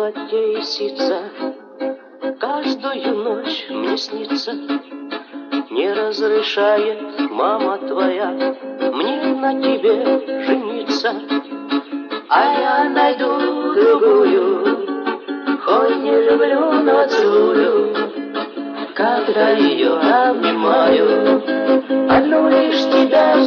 платье и сица каждую ночь мне снится. Не разрешает мама твоя мне на тебе жениться. А я найду другую, хоть не люблю, но целую. Когда ее обнимаю, одну лишь тебя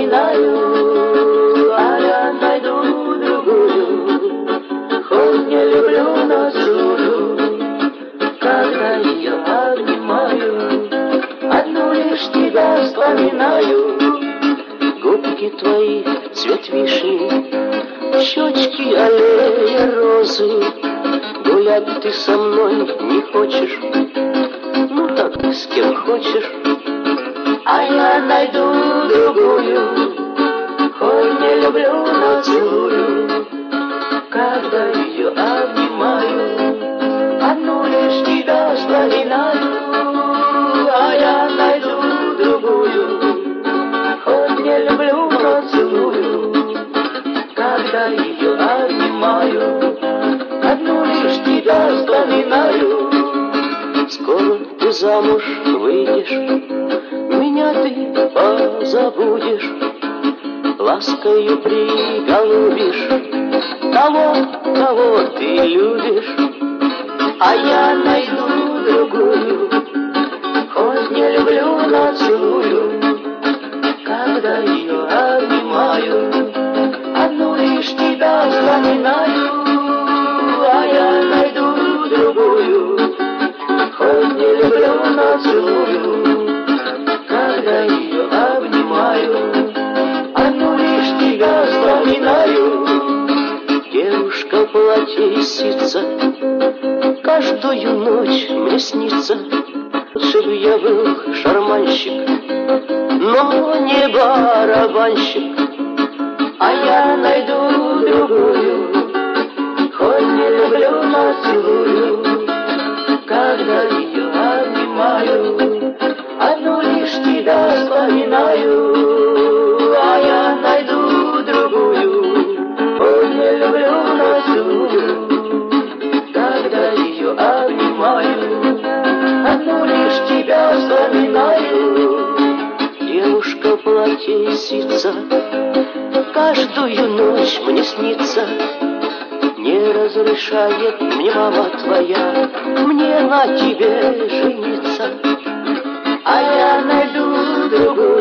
вспоминаю. А я найду другую, хоть не люблю, но целую. Когда ее обнимаю, одну лишь тебя вспоминаю. Губки твои цвет вишни, щечки аллея розы. Гулять ты со мной не хочешь, ну так с кем хочешь. А я найду другую, хоть не люблю, но целую. Когда ее обнимаю, одну лишь тебя вспоминаю. А я найду другую, хоть не люблю, но целую. Когда ее обнимаю, одну лишь тебя вспоминаю. Скоро ты замуж выйдешь, меня ты позабудешь, ласкою приголубишь того, кого ты любишь. А я найду другую, хоть не люблю, но целую. Когда ее обнимаю, одну лишь тебя вспоминаю. А я найду другую, хоть не люблю, но целую. Когда ее обнимаю, одну лишь тебя вспоминаю. Девушка в платье и ситца каждую ночь мне снится. Лучше бы я был шарманщик, но не барабанщик. А я найду другую, хоть не люблю, но целую. Когда ее обнимаю, одну лишь тебя вспоминаю. А я найду другую, хоть не люблю, но целую. Когда ее обнимаю, одну лишь тебя вспоминаю. Девушка в платье и ситца каждую ночь мне снится. Не разрешает мне мама твоя мне на тебе жениться. А я найду другую,